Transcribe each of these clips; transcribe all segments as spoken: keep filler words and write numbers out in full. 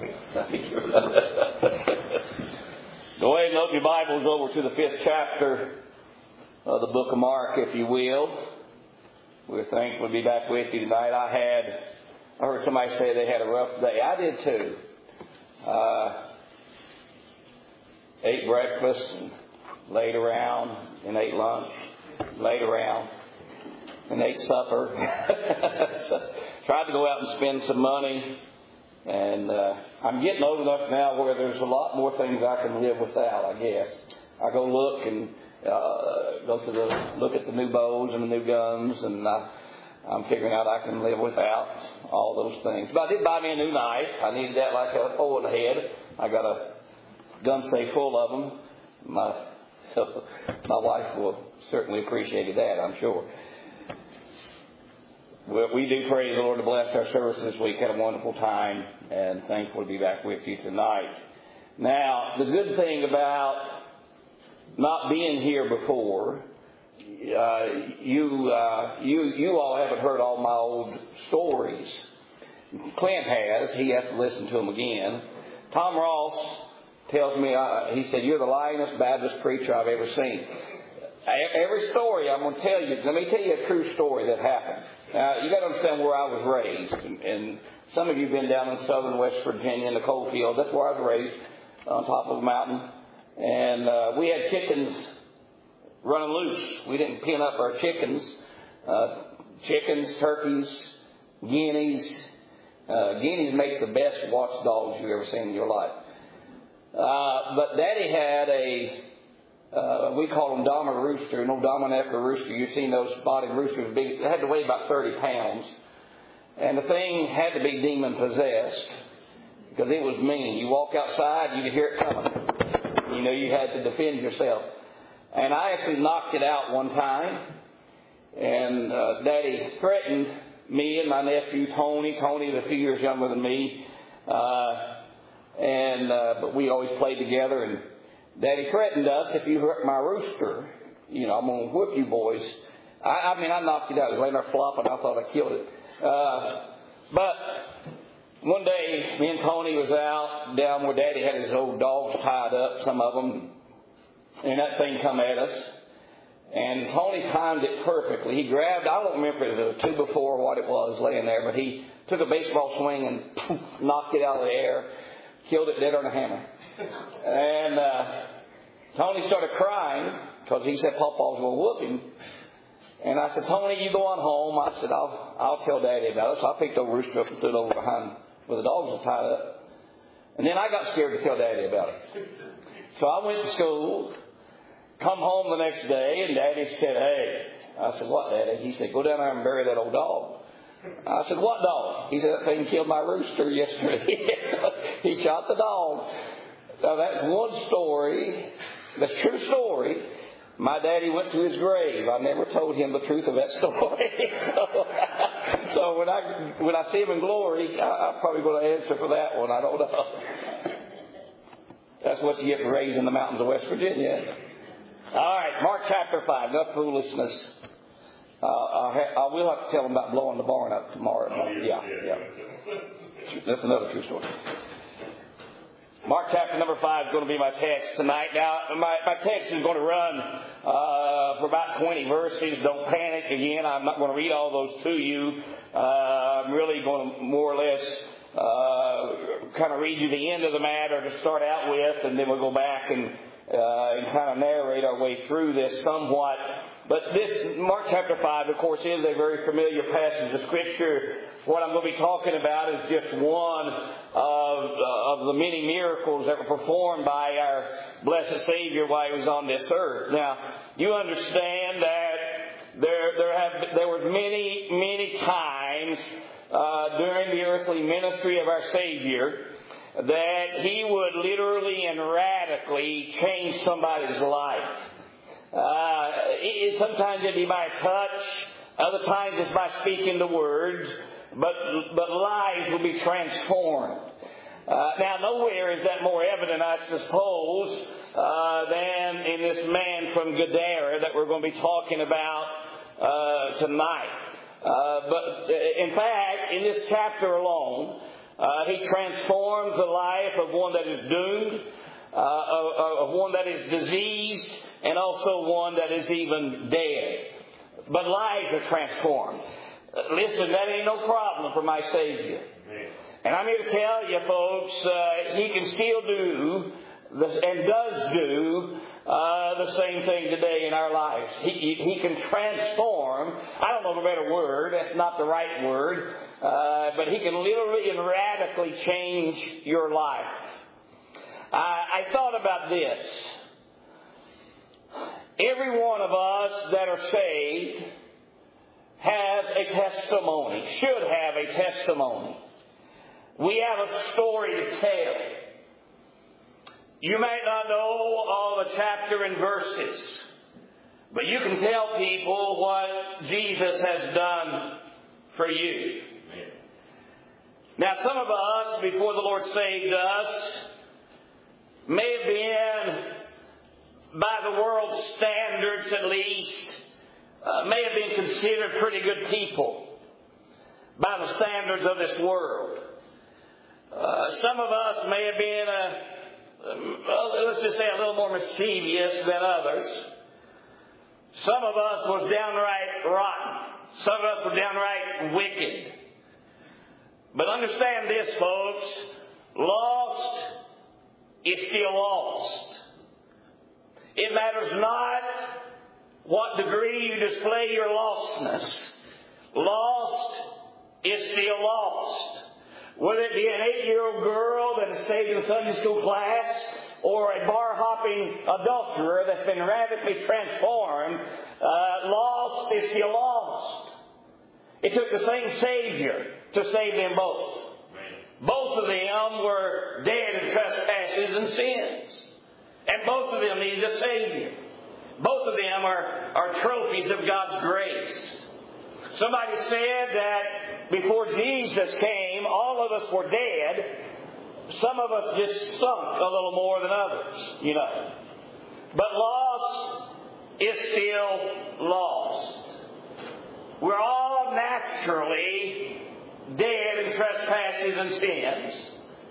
Thank you. Go ahead and open your Bibles over to the fifth chapter of the book of Mark, if you will. We're thankful to be back with you tonight. I had, I heard somebody say they had a rough day. I did too. Uh, ate breakfast, and laid around, and ate lunch, laid around, and ate supper. So, tried to go out and spend some money. And uh, I'm getting old enough now where there's a lot more things I can live without, I guess. I go look and uh, go to the look at the new bows and the new guns, and uh, I'm figuring out I can live without all those things. But I did buy me a new knife. I needed that like a hole in the head. I got a gun safe full of them. My my wife will certainly appreciate that, I'm sure. We do praise the Lord to bless our service this week. Had a wonderful time, and thankful to be back with you tonight. Now, the good thing about not being here before, uh, you uh, you you all haven't heard all my old stories. Clint has. He has to listen to them again. Tom Ross tells me, uh, he said, "You're the lionest Baptist preacher I've ever seen." Every story I'm going to tell you, let me tell you a true story that happened. Now, you got to understand where I was raised. And, and some of you have been down in southern West Virginia in the coal field. That's where I was raised, on top of a mountain. And uh, we had chickens running loose. We didn't pin up our chickens. Uh, chickens, turkeys, guineas. Uh, guineas make the best watchdogs you've ever seen in your life. Uh, but Daddy had a... Uh, we call them Dama rooster, an old Dominican rooster. You've seen those spotted roosters. Big, they had to weigh about thirty pounds. And the thing had to be demon possessed because it was mean. You walk outside, you could hear it coming. You know, you had to defend yourself. And I actually knocked it out one time. And uh, Daddy threatened me and my nephew Tony. Tony is a few years younger than me. Uh, and uh, but we always played together. And Daddy threatened us, if you hurt my rooster, you know, I'm going to whip you boys. I, I mean, I knocked it out. It was laying there flopping. I thought I killed it. Uh, but one day, me and Tony was out down where Daddy had his old dogs tied up, some of them, and that thing come at us. And Tony timed it perfectly. He grabbed, I don't remember if it was a two before or what it was laying there, but he took a baseball swing and poof, knocked it out of the air. Killed it dead on a hammer. And uh, Tony started crying because he said Papa was going to whoop him. And I said, Tony, you go on home. I said, I'll I'll tell Daddy about it. So I picked the rooster up and threw it over behind where the dogs were tied up. And then I got scared to tell Daddy about it. So I went to school, come home the next day, and Daddy said, hey. I said, what, Daddy? He said, go down there and bury that old dog. I said, what dog? He said, that thing killed my rooster yesterday. He shot the dog. Now, that's one story. That's a true story. My daddy went to his grave. I never told him the truth of that story. so, so when I when I see him in glory, I, I'm probably going to answer for that one. I don't know. That's what you get for raised in the mountains of West Virginia. All right, Mark chapter five. Enough foolishness. Uh, I, ha- I will have to tell them about blowing the barn up tomorrow. Oh, yeah, yeah. yeah. That's another true story. Mark chapter number five is going to be my text tonight. Now, my, my text is going to run uh, for about twenty verses. Don't panic again. I'm not going to read all those to you. Uh, I'm really going to more or less uh, kind of read you the end of the matter to start out with, and then we'll go back and, uh, and kind of narrate our way through this somewhat. But this, Mark chapter five, of course, is a very familiar passage of Scripture. What I'm going to be talking about is just one of, uh, of the many miracles that were performed by our blessed Savior while He was on this earth. Now, you understand that there there have there was many, many times uh, during the earthly ministry of our Savior that He would literally and radically change somebody's life. Uh, it, sometimes it'd be by a touch. Other times it's by speaking the words. But, but lives will be transformed. Uh, now, nowhere is that more evident, I suppose, uh, than in this man from Gadara that we're going to be talking about uh, tonight. Uh, but in fact, in this chapter alone, Uh, he transforms the life of one that is doomed, uh, of, of one that is diseased, and also one that is even dead. But lives are transformed. Uh, listen, that ain't no problem for my Savior. And I'm here to tell you, folks, uh, He can still do the, and does do uh, the same thing today in our lives. He, he can transform. I don't know the better word. That's not the right word. Uh, but He can literally and radically change your life. I, I thought about this. Every one of us that are saved has a testimony, should have a testimony. We have a story to tell. You may not know all the chapter and verses, but you can tell people what Jesus has done for you. Now, some of us, before the Lord saved us, may have been, by the world's standards at least, uh, may have been considered pretty good people by the standards of this world. Uh, some of us may have been, uh, uh, let's just say, a little more mischievous than others. Some of us was downright rotten. Some of us were downright wicked. But understand this, folks. Lost is still lost. It matters not what degree you display your lostness. Lost is still lost. Whether it be an eight-year-old girl that is saved in a Sunday school class or a bar-hopping adulterer that's been radically transformed, uh, lost is still lost. It took the same Savior to save them both. Both of them were dead in trespasses and sins. And both of them needed a Savior. Both of them are, are trophies of God's grace. Somebody said that before Jesus came, all of us were dead. Some of us just sunk a little more than others, you know. But lost is still lost. We're all naturally dead in trespasses and sins.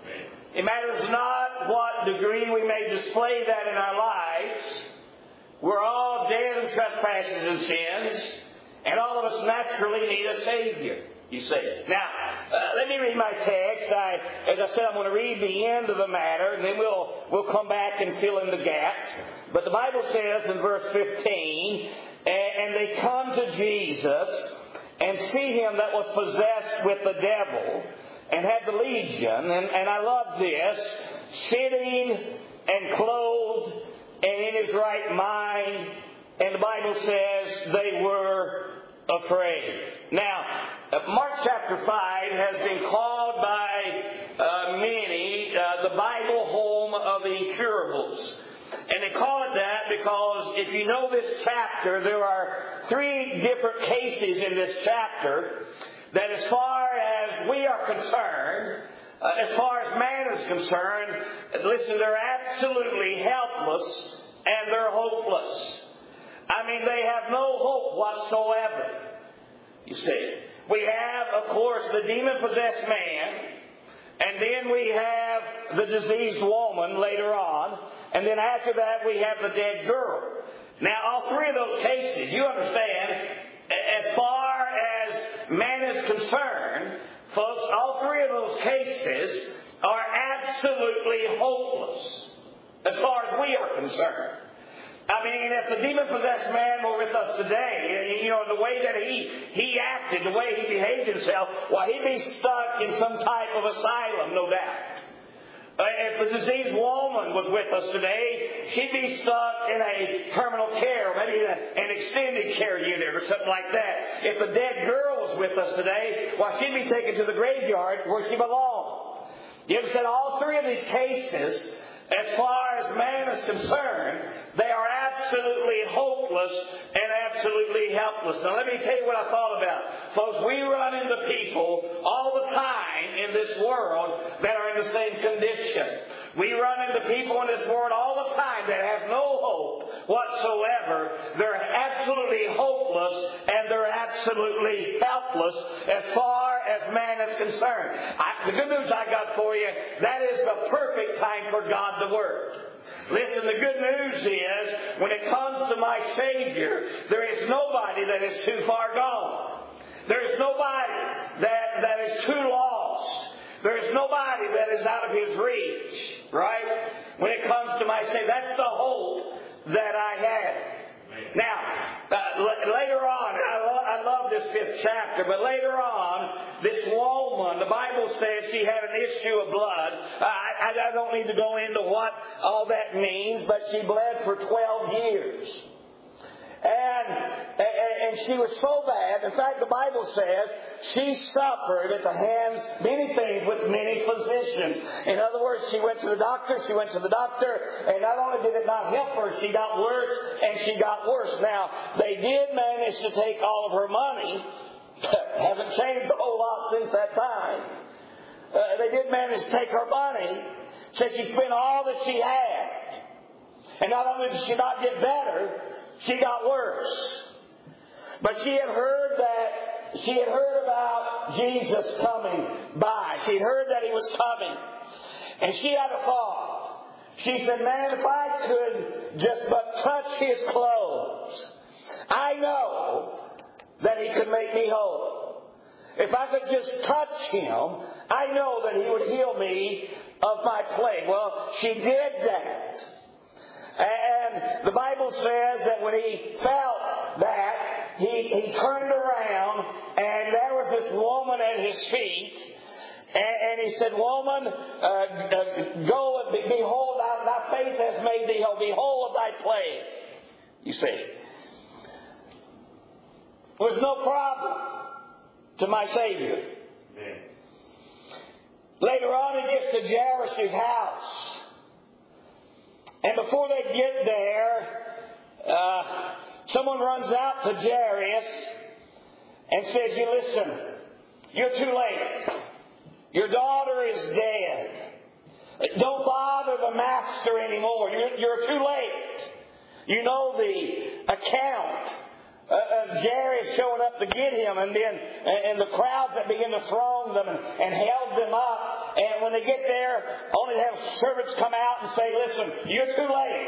It matters not what degree we may display that in our lives. We're all dead in trespasses and sins. And all of us naturally need a Savior, you see. Now, uh, let me read my text. I, as I said, I'm going to read the end of the matter, and then we'll, we'll come back and fill in the gaps. But the Bible says in verse fifteen, and they come to Jesus and see Him that was possessed with the devil and had the legion. And, and I love this, sitting and clothed and in His right mind. And the Bible says they were afraid. Now, Mark chapter five has been called by uh, many uh, the Bible home of the incurables. And they call it that because if you know this chapter, there are three different cases in this chapter that as far as we are concerned, uh, as far as man is concerned, listen, they're absolutely helpless and they're hopeless. I mean, they have no hope whatsoever. You see, we have, of course, the demon-possessed man, and then we have the diseased woman later on, and then after that we have the dead girl. Now, all three of those cases, you understand, as far as man is concerned, folks, all three of those cases are absolutely hopeless as far as we are concerned. I mean, if the demon-possessed man were with us today, you know, the way that he, he acted, the way he behaved himself, well, he'd be stuck in some type of asylum, no doubt. Uh, if the diseased woman was with us today, she'd be stuck in a terminal care, or maybe an extended care unit or something like that. If the dead girl was with us today, well, she'd be taken to the graveyard where she belonged. You understand, all three of these cases, as far as man is concerned, they are absolutely hopeless and absolutely helpless. Now let me tell you what I thought about. Folks, we run into people all the time in this world that are in the same condition. We run into people in this world all the time that have no hope whatsoever. They're absolutely hopeless and they're absolutely helpless as far as man is concerned. I, the good news I got for you, that is the perfect time for God to work. Listen, the good news is, when it comes to my Savior, there is nobody that is too far gone. There is nobody that, that is too lost. There is nobody that is out of His reach, right? When it comes to my Savior, that's the hope that I have. Now, uh, l- later on, I, lo- I love this fifth chapter, but later on, this woman, the Bible says she had an issue of blood. Uh, I, I don't need to go into what all that means, but she bled for twelve years. And, and she was so bad. In fact, the Bible says she suffered at the hands, many things with many physicians. In other words, she went to the doctor, she went to the doctor, and not only did it not help her, she got worse, and she got worse. Now, they did manage to take all of her money. Haven't changed a whole lot since that time. Uh, they did manage to take her money. So she spent all that she had. And not only did she not get better, she got worse. But she had heard that, she had heard about Jesus coming by. She had heard that He was coming. And she had a thought. She said, man, if I could just but touch His clothes, I know that He could make me whole. If I could just touch Him, I know that He would heal me of my plague. Well, she did that. And the Bible says that when he felt that, he, he turned around and there was this woman at his feet. And, and he said, woman, uh, uh, go and be, behold, thy, thy faith has made thee whole. Behold of thy plague. You see. There was no problem to my Savior. Amen. Later on he gets to Jairus' house. And before they get there, uh, someone runs out to Jairus and says, you listen, you're too late. Your daughter is dead. Don't bother the master anymore. You're, you're too late. You know the account of Jairus showing up to get him, and then and the crowds that began to throng them and, and held them up. And when they get there, only to have servants come out and say, listen, you're too late.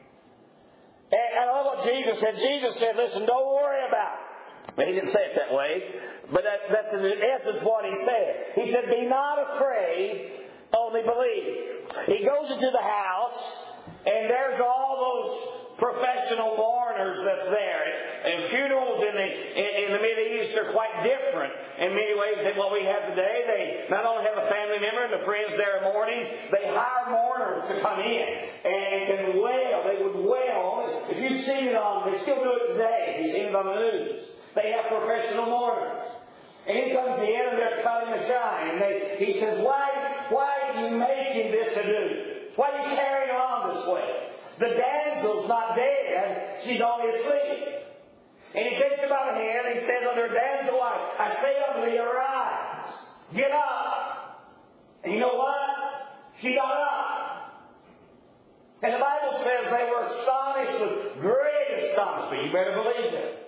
And, and I love what Jesus said. Jesus said, listen, don't worry about it. Well, he didn't say it that way, but that, that's in essence what he said. He said, be not afraid, only believe. He goes into the house, and there's all those professional mourners that's there. And funerals in the in, in the Mideast are quite different in many ways than what we have today. They not only have a family member and the friends there mourning, they hire mourners to come in and can wail. They would wail. If you've seen it on, they still do it today. You've seen it on the news. They have professional mourners. And he comes in and they're cutting a shine. And they, he says, why, why are you making this ado? Why are you carrying on this way? The damsel's not dead. She's only asleep. And he takes her by the hand and he says unto her, damsel, I, I say unto thee, arise. Get up. And you know what? She got up. And the Bible says they were astonished with great astonishment. You better believe it.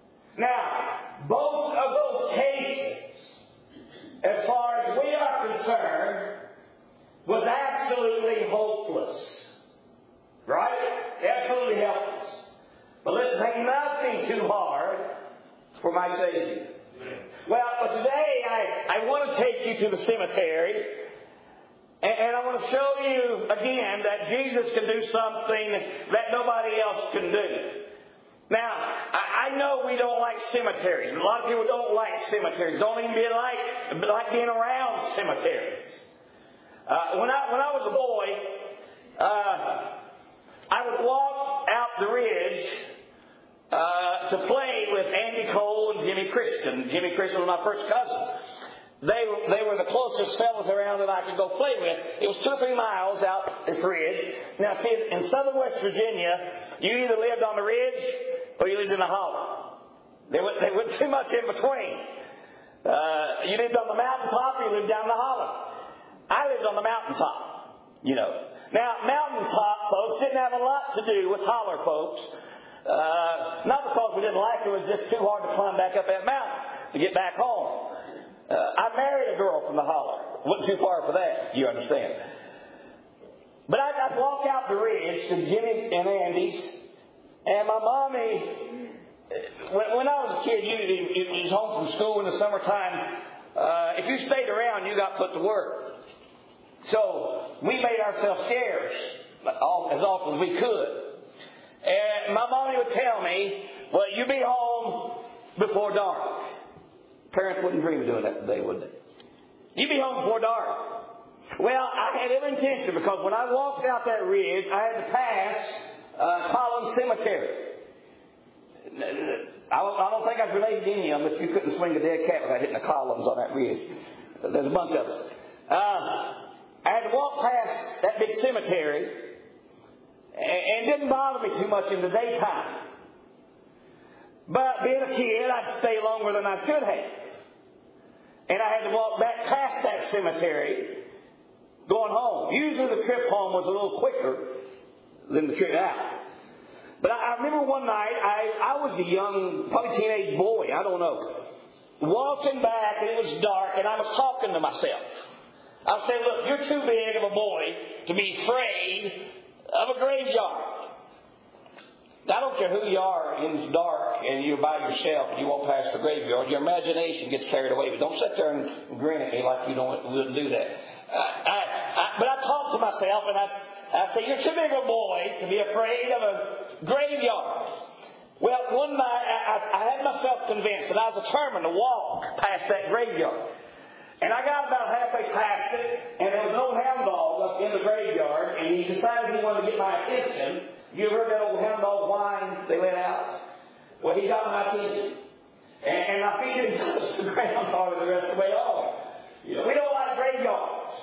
Now, both of those cases, as far as we are concerned, was absolutely hopeless. Right? Absolutely helpless. But listen, ain't nothing too hard for my Savior. Well, but today I, I want to take you to the cemetery. And, and I want to show you again that Jesus can do something that nobody else can do. Now, I, I know we don't like cemeteries. A lot of people don't like cemeteries. Don't even be like, like being around cemeteries. Uh, when I when I was a boy, uh, I would walk out the ridge uh, to play with Andy Cole and Jimmy Christian. Jimmy Christian was my first cousin. They they were the closest fellows around that I could go play with. It was two or three miles out this ridge. Now, see, in southern West Virginia, you either lived on the ridge or you lived in a hollow. There was, there was too much in between. Uh, you lived on the mountaintop or you lived down the hollow. I lived on the mountaintop. You know. Now, mountaintop folks didn't have a lot to do with holler folks. Uh, not because we didn't like it, it was just too hard to climb back up that mountain to get back home. Uh, I married a girl from the holler. Wasn't too far for that, you understand. But I'd, I'd walk out the ridge to Jimmy and Andy's, and my mommy, when, when I was a kid, you, you, you was home from school in the summertime. Uh, if you stayed around, you got put to work. So we made ourselves scarce as often as we could. And my mommy would tell me, well, you be home before dark. Parents wouldn't dream of doing that today, would they? You be home before dark. Well, I had every intention, because when I walked out that ridge, I had to pass uh, Collins Cemetery. I don't, I don't think I've related to any of them, but you couldn't swing a dead cat without hitting the columns on that ridge. There's a bunch of us. Uh, I had to walk past that big cemetery, and, and it didn't bother me too much in the daytime. But being a kid, I'd stay longer than I should have. And I had to walk back past that cemetery going home. Usually the trip home was a little quicker than the trip out. But I, I remember one night, I, I was a young, probably teenage boy, I don't know, walking back, and it was dark, and I was talking to myself. I was saying, look, you're too big of a boy to be afraid of a graveyard. I don't care who you are, and it's dark, and you're by yourself, and you walk past the graveyard. Your imagination gets carried away. But don't sit there and grin at me like you don't wouldn't do that. I, I, I, but I talk to myself, and I, I say, you're too big a boy to be afraid of a graveyard. Well, one night, I, I, I had myself convinced that I was determined to walk past that graveyard. And I got about halfway past it, and there was an old hound dog up in the graveyard, and he decided he wanted to get my attention. You ever heard that old hound dog whine they let out? Well, he got my attention. And, and my feet didn't touch the ground hardly the rest of the way home. You know, we don't like graveyards.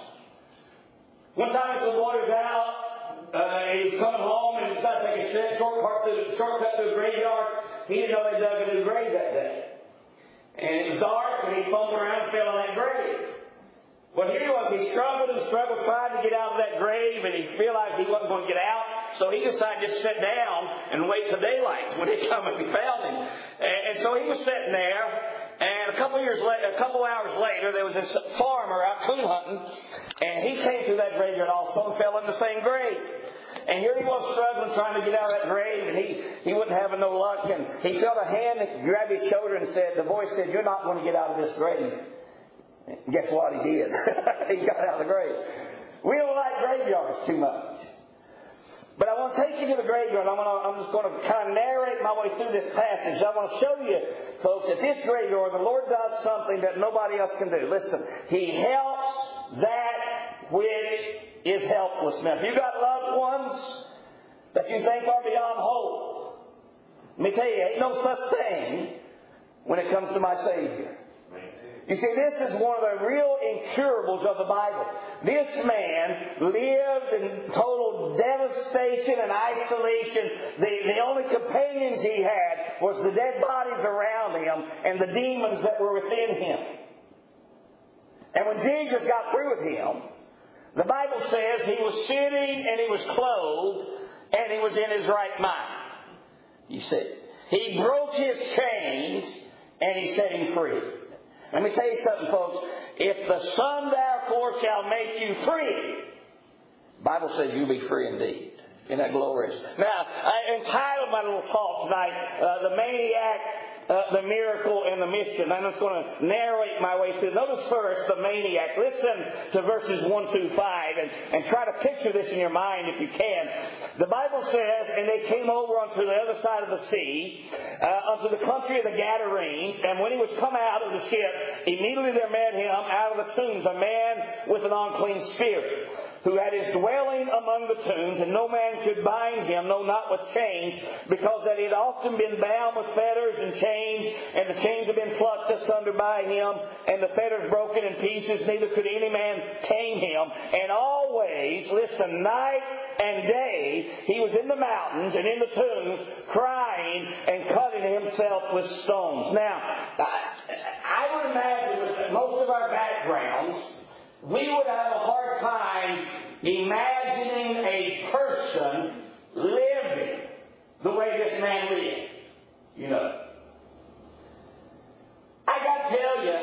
One time the boy was out, uh, he was coming home and decided to take a shortcut through, shortcut through the graveyard. He didn't know they dug a new grave that day. And it was dark, and he fumbled around and fell in that grave. Well, here he was. He struggled and struggled, trying to get out of that grave, and he realized he wasn't going to get out. So he decided to sit down and wait till daylight when he come and we found him. And, and so he was sitting there, and a couple years later, a couple hours later, there was this farmer out coon hunting, and he came through that graveyard also and fell in the same grave. And here he was struggling, trying to get out of that grave, and he, he wasn't having no luck. And he felt a hand that grabbed his shoulder and said, the voice said, you're not going to get out of this grave. And guess what? He did. He got out of the grave. We don't like graveyards too much. But I want to take you to the graveyard. I'm, going to, I'm just going to kind of narrate my way through this passage. I want to show you, folks, at this graveyard, the Lord does something that nobody else can do. Listen, He helps that which is helpless. Now, if you've got loved ones that you think are beyond hope, let me tell you, ain't no such thing when it comes to my Savior. You see, this is one of the real incurables of the Bible. This man lived in total devastation and isolation. The, the only companions he had was the dead bodies around him and the demons that were within him. And when Jesus got through with him, the Bible says he was sitting and he was clothed and he was in his right mind. You see, he broke his chains and he set him free. Let me tell you something, folks. If the Son therefore shall make you free, the Bible says you'll be free indeed. Isn't that glorious? Now, I entitled my little talk tonight, uh, The Maniac, uh, the Miracle, and the Mission. I'm just going to narrate my way through. Notice first the maniac. Listen to verses one through five and, and try to picture this in your mind if you can. The Bible says, and they came over unto the other side of the sea, uh, unto the country of the Gadarenes, and when he was come out of the ship, immediately there met him out of the tombs a man with an unclean spirit, who had his dwelling among the tombs, and no man could bind him, no, not with chains, because that he had often been bound with fetters and chains, and the chains had been plucked asunder by him, and the fetters broken in pieces, neither could any man tame him. And always, listen, night and day, he was in the mountains and in the tombs, crying and cutting himself with stones. Now, I would imagine with most of our backgrounds, we would have a hard time imagining a person living the way this man lived. You know. I got to tell you,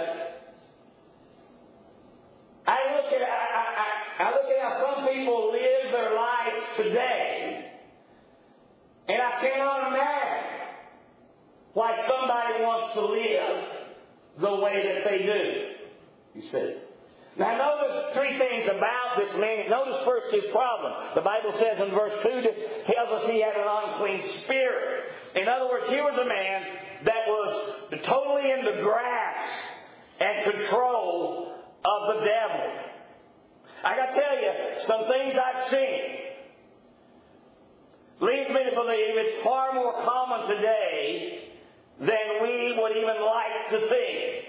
I look at I, I, I look at how some people live their lives today, and I cannot imagine why somebody wants to live the way that they do. You see. Now notice three things about this man. Notice first his problem. The Bible says in verse two, that tells us he had an unclean spirit. In other words, here was a man that was totally in the grasp and control of the devil. I got to tell you, some things I've seen leads me to believe it's far more common today than we would even like to think.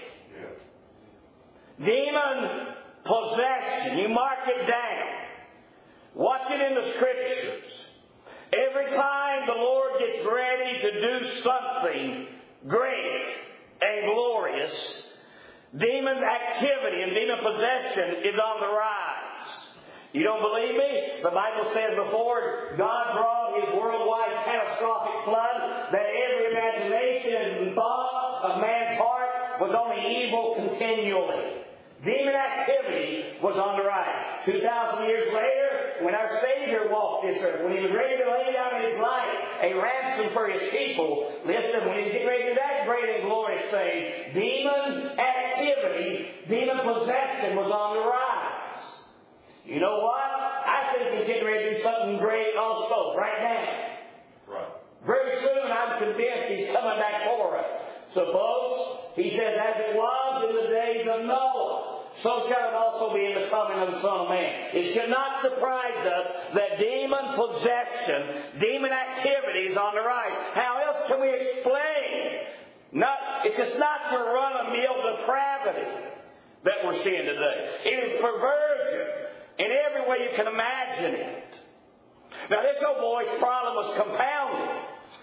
Demon possession. You mark it down. Watch it in the Scriptures. Every time the Lord gets ready to do something great and glorious, demon activity and demon possession is on the rise. You don't believe me? The Bible says before God brought His worldwide catastrophic flood, that every imagination and thought of man's heart was only evil continually. Demon activity was on the rise. Two thousand years later, when our Savior walked this earth, when He was ready to lay down His life, a ransom for His people, listen, when He's getting ready to do that great and glorious thing, demon activity, demon possession was on the rise. You know what? I think He's getting ready to do something great also, right now. Right. Very soon, I'm convinced He's coming back for us. So, folks, He says, as it was in the days of Noah, so shall it also be in the coming of the Son of Man. It should not surprise us that demon possession, demon activity is on the rise. How else can we explain? Not, it's just not the run-of-the-mill depravity that we're seeing today. It is perversion in every way you can imagine it. Now, this old boy's problem was compounded.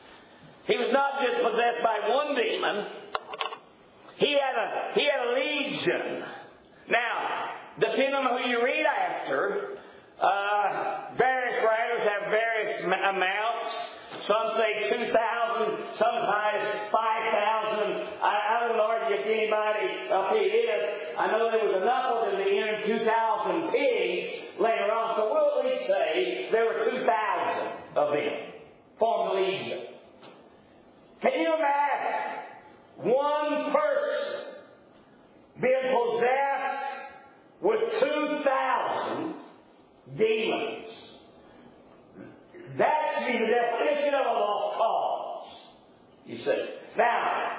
He was not just possessed by one demon. He had a, he had a legion. Now, depending on who you read after, uh, various writers have various amounts. Some say two thousand, some as high as five thousand. I, I don't argue if anybody else it is. I know there was enough of them to enter two thousand pigs later on. So we'll at least say there were two thousand of them formed the legion. Can you imagine one person being possessed with two thousand demons? That should be the definition of a lost cause. You see. Now,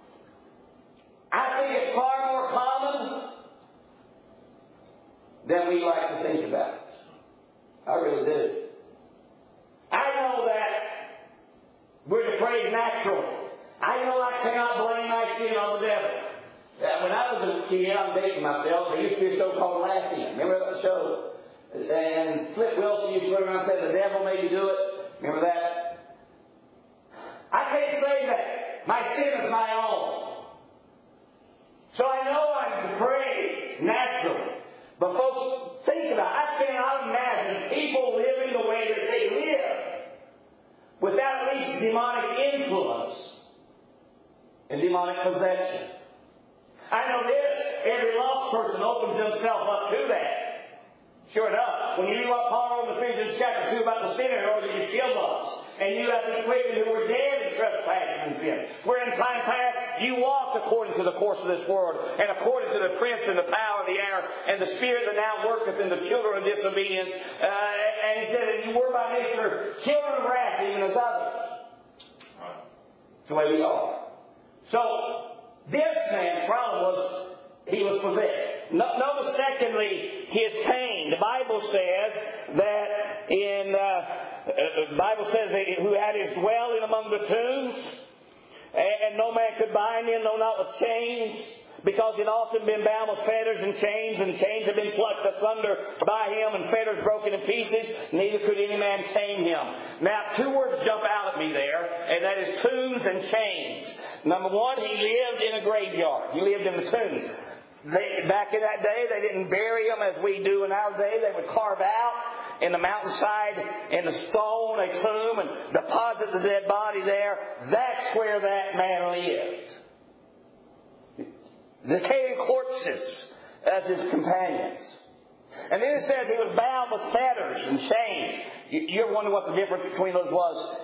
I think it's far more common than we like to think about it. I really do. I know that we're depraved naturally. I know I cannot blame my sin on the devil. Uh, when I was a kid, I'm dating myself, there used to be a show called Laughing. Remember that show? And Flip Wilson used to go around and say, the devil made me do it. Remember that? I can't say that. My sin is my own. So I know I'm depraved naturally. But folks, think about it. I cannot imagine people living the way that they live without at least demonic influence and demonic possession. I know this. Every lost person opens himself up to that. Sure enough, when you read what Paul wrote in Ephesians chapter two about the sinner in order to kill us, and you have been quickened who were dead in trespass and sin, where in time past you walked according to the course of this world, and according to the prince and the power of the air, and the spirit that now worketh in the children of disobedience. Uh, and he said that you were by nature children of wrath, even as others. That's the way we are. So, this man's problem was he was possessed. Notice, secondly, his pain. The Bible says that in uh, the Bible says that who had his dwelling among the tombs, and no man could bind him, no not with chains, because he'd often been bound with fetters and chains, and chains had been plucked asunder by him, and fetters broken in pieces. Neither could any man tame him. Now, two words jump out at me there, and that is tombs and chains. Number one, he lived in a graveyard. He lived in the tomb. They, back in that day, they didn't bury them as we do in our day. They would carve out in the mountainside, in the stone, a tomb, and deposit the dead body there. That's where that man lived. Decaying corpses as his companions. And then it says he was bound with fetters and chains. You, you ever wonder what the difference between those was?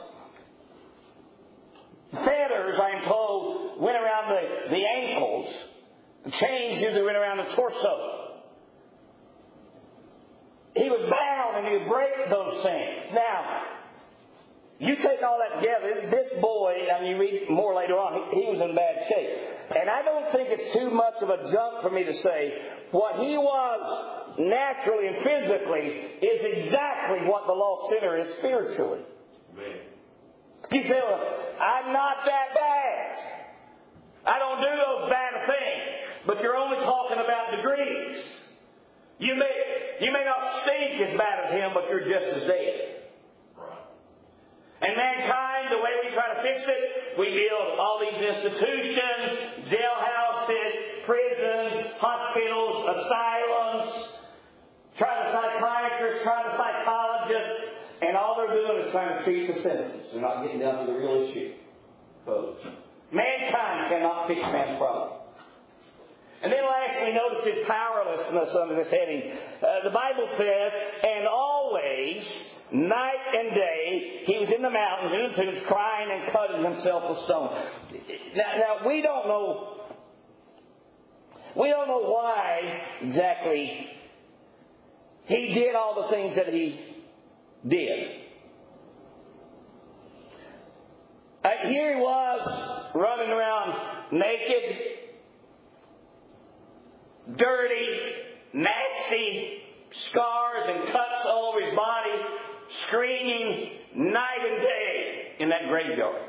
Fetters, I am told, went around the, the ankles. The chains usually went around the torso. He was bound and he would break those things. Now, you take all that together, this boy, and you read more later on, he, he was in bad shape. And I don't think it's too much of a jump for me to say what he was naturally and physically is exactly what the lost sinner is spiritually. Amen. You say, well, I'm not that bad. I don't do those bad things. But you're only talking about degrees. You may, you may not stink as bad as him, but you're just as dead. Right. And mankind, the way we try to fix it, we build all these institutions, jailhouses, prisons, hospitals, asylums, try to psychiatrists, try to psychologists, and all they're doing is trying to treat the symptoms. They're not getting down to the real issue, folks. Mankind cannot fix man's problem. And then lastly, notice his powerlessness under this heading. Uh, the Bible says, and always, night and day, he was in the mountains, in the tombs, crying and cutting himself with stone. Now, now, we don't know, we don't know why exactly he did all the things that he did. Uh, here he was, running around naked, dirty, nasty, scars and cuts all over his body, screaming night and day in that graveyard.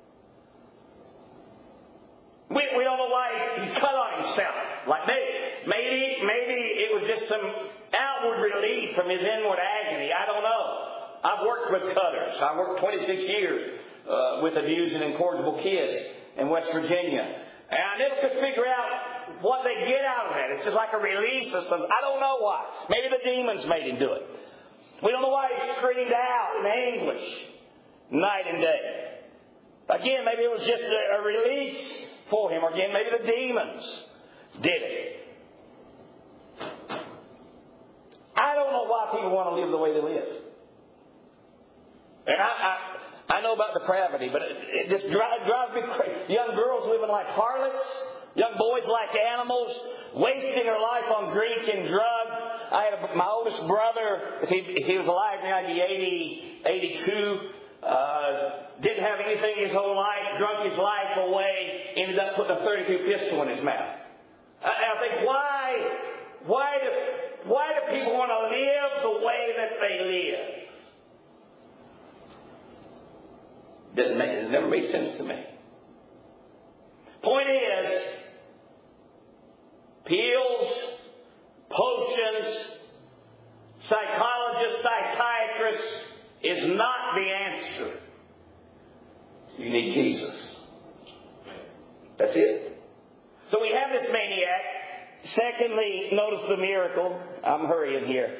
We, we don't know why he cut on himself. Like maybe, maybe, maybe it was just some outward relief from his inward agony. I don't know. I've worked with cutters. I worked twenty-six years uh, with abused and incorrigible kids in West Virginia. And I never could figure out what they get out of that. It's just like a release of some. I don't know why. Maybe the demons made him do it. We don't know why he screamed out in anguish night and day. Again, maybe it was just a, a release for him. Or again, maybe the demons did it. I don't know why people want to live the way they live. And I, I, I know about depravity, but it, it just drives, drives me crazy. Young girls living like harlots. Young boys like animals, wasting their life on drink and drug. I had a, my oldest brother, if he, if he was alive now, I'd be eighty, eighty-two. Uh, didn't have anything his whole life, drunk his life away, ended up putting a thirty-two pistol in his mouth. Uh, and I think, why, why do, why do people want to live the way that they live? Doesn't make, it never made sense to me. Point is, pills, potions, psychologists, psychiatrists is not the answer. You need Jesus. That's it. So we have this maniac. Secondly, notice the miracle. I'm hurrying here.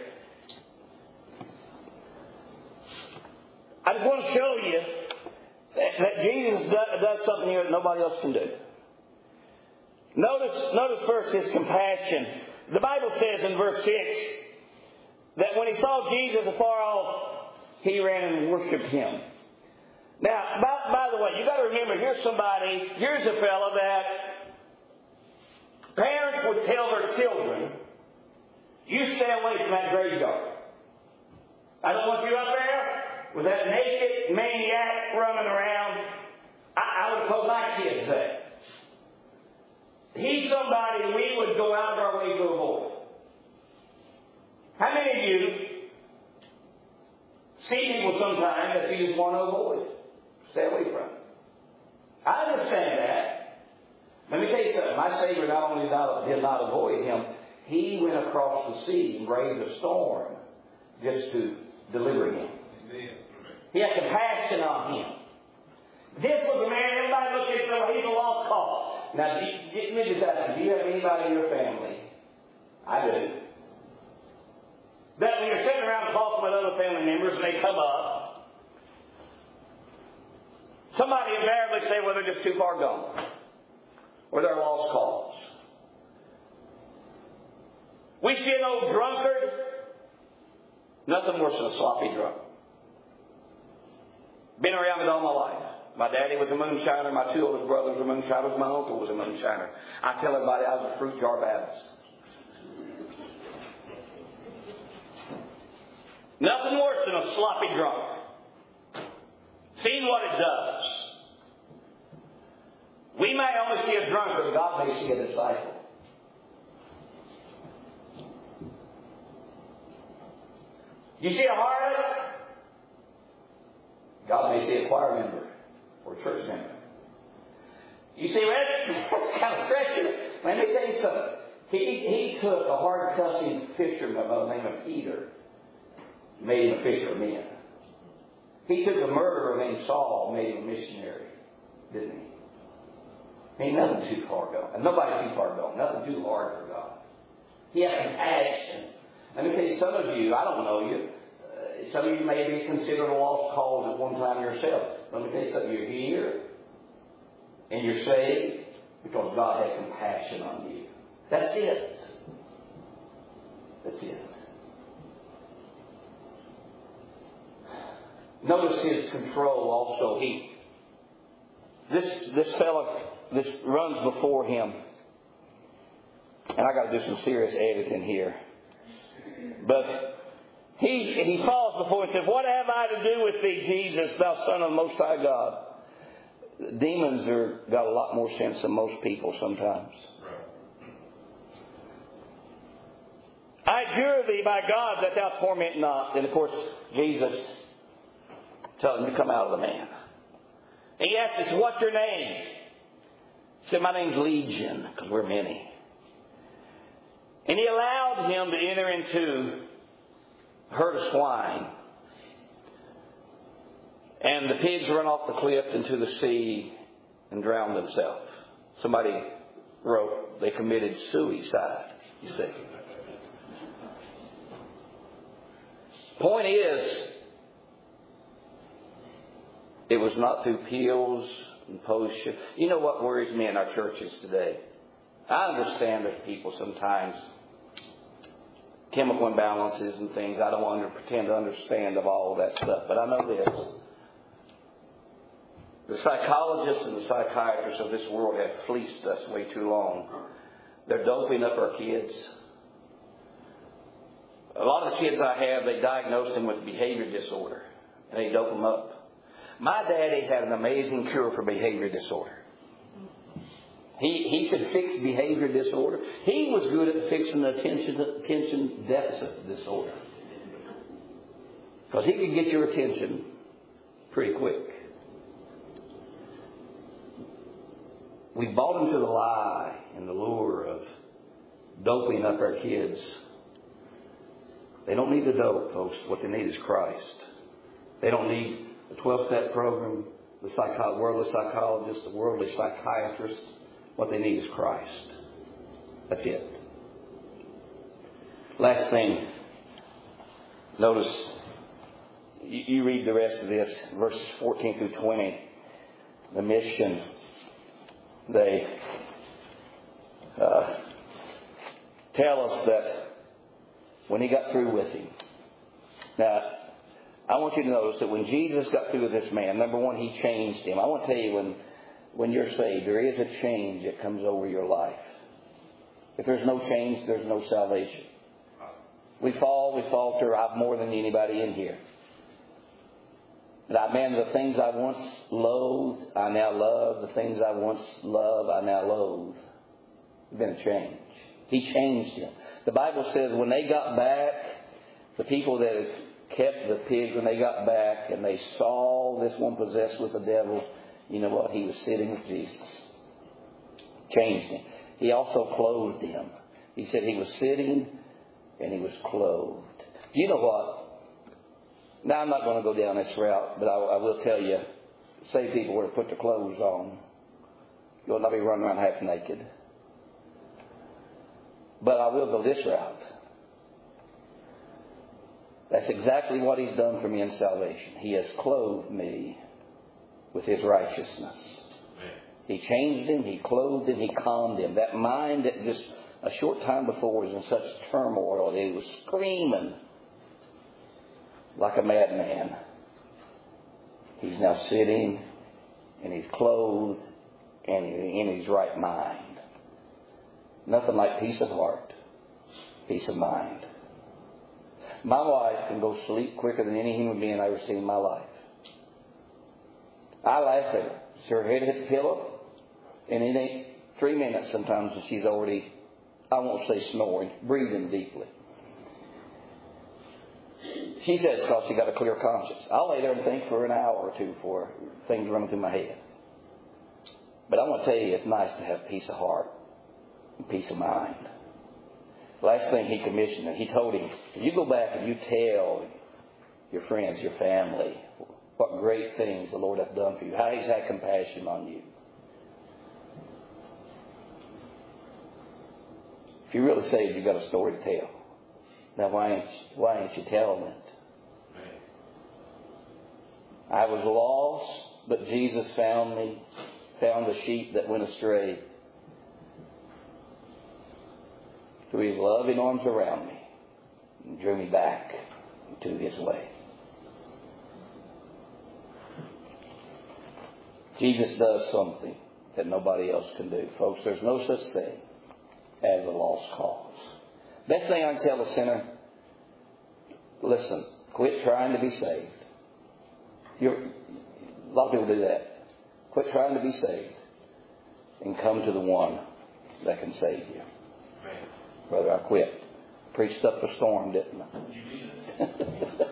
I just want to show you that, that Jesus does, does something here that nobody else can do. Notice, notice first his compassion. The Bible says in verse six that when he saw Jesus afar off, he ran and worshipped him. Now, by, by the way, you got to remember, here's somebody, here's a fellow that parents would tell their children, you stay away from that graveyard. I don't want you up there with that naked maniac running around. I, I would have told my kids that. He's somebody we would go out of our way to avoid. How many of you see people sometimes that you just want to avoid? Stay away from them. I understand that. Let me tell you something. My Savior not only did not avoid him, he went across the sea and braved a storm just to deliver him. Amen. He had compassion on him. This was a man, everybody looked at him and said, well, he's a lost cause. Now, do you, let me just ask you, do you have anybody in your family? I do. That when you're sitting around talking with other family members and they come up, somebody invariably say, well, they're just too far gone. Or they're lost cause. We see an old drunkard. Nothing worse than a sloppy drunk. Been around it all my life. My daddy was a moonshiner. My two oldest brothers were moonshiners. My uncle was a moonshiner. I tell everybody I was a fruit jar Baptist. Nothing worse than a sloppy drunk. Seeing what it does. We may only see a drunkard, God may see a disciple. You see a harlot? God may see a choir member or a church member. You see, that's kind of stretching. Let me tell you something. He, he took a hard cussing fisherman by the name of Peter, made him a fisher of men. He took a murderer named Saul, made him a missionary, didn't he? Ain't nothing too far gone. And nobody too far gone. Nothing too hard for God. He had compassion. Let me tell you, some of you, I don't know you. Uh, some of you may be considered a lost cause at one time yourself. Let me tell you something. You're here and you're saved because God had compassion on you. That's it. That's it. Notice his control also. He, this this fellow, this runs before him, and I got to do some serious editing here. But he he falls before and says, "What have I to do with thee, Jesus, thou Son of the Most High God?" Demons are got a lot more sense than most people sometimes. I adjure thee by God that thou torment not. And of course, Jesus tells him to come out of the man. And he asks us, "What's your name?" He said, "My name's Legion," because we're many. And he allowed him to enter into a herd of swine. And the pigs run off the cliff into the sea and drowned themselves. Somebody wrote they committed suicide, you see. Point is, it was not through pills and potions. You know what worries me in our churches today? I understand that people sometimes chemical imbalances and things. I don't want to pretend to understand of all of that stuff. But I know this. The psychologists and the psychiatrists of this world have fleeced us way too long. They're doping up our kids. A lot of the kids I have, they diagnosed them with behavior disorder. And they dope them up. My daddy had an amazing cure for behavior disorder. He he could fix behavior disorder. He was good at fixing the attention, attention deficit disorder. Because he could get your attention pretty quick. We bought into the lie and the lure of doping up our kids. They don't need the dope, folks. What they need is Christ. They don't need the twelve-step program, the psycho- worldly psychologist, the worldly psychiatrist. What they need is Christ. That's it. Last thing. Notice, you, you read the rest of this, verses fourteen through twenty. The mission. They uh, tell us that when he got through with him. Now, I want you to notice that when Jesus got through with this man, number one, he changed him. I want to tell you, when, when you're saved, there is a change that comes over your life. If there's no change, there's no salvation. We fall, we falter. I've more than anybody in here. That, man, the things I once loathed, I now love. The things I once loved, I now loathe. There's been a change. He changed him. The Bible says when they got back, the people that had kept the pigs, when they got back and they saw this one possessed with the devil, you know what? He was sitting with Jesus. Changed him. He also clothed him. He said he was sitting and he was clothed. You know what? Now, I'm not going to go down this route, but I, I will tell you, say people were to put their clothes on. You will not be running around half naked. But I will go this route. That's exactly what He's done for me in salvation. He has clothed me with His righteousness. He changed him, He clothed him, He calmed him. That mind that just a short time before was in such turmoil that he was screaming like a madman. He's now sitting and he's clothed and in his right mind. Nothing like peace of heart, peace of mind. My wife can go to sleep quicker than any human being I've ever seen in my life. I laugh at her. So her head hits the pillow, and it ain't three minutes sometimes, and she's already, I won't say snoring, breathing deeply. She says because she got a clear conscience. I'll lay there and think for an hour or two before things run through my head. But I want to tell you, it's nice to have peace of heart and peace of mind. Last thing he commissioned him, he told him, if you go back and you tell your friends, your family, what great things the Lord hath done for you, how He's had compassion on you. If you're really saved, you've got a story to tell. Now, why ain't, why ain't you telling it? I was lost, but Jesus found me, found the sheep that went astray. Threw His loving arms around me and drew me back to His way. Jesus does something that nobody else can do. Folks, there's no such thing as a lost cause. Best thing I can tell a sinner, listen, quit trying to be saved. You're, a lot of people do that. Quit trying to be saved and come to the one that can save you. Brother, I quit. Preached up a storm, didn't I?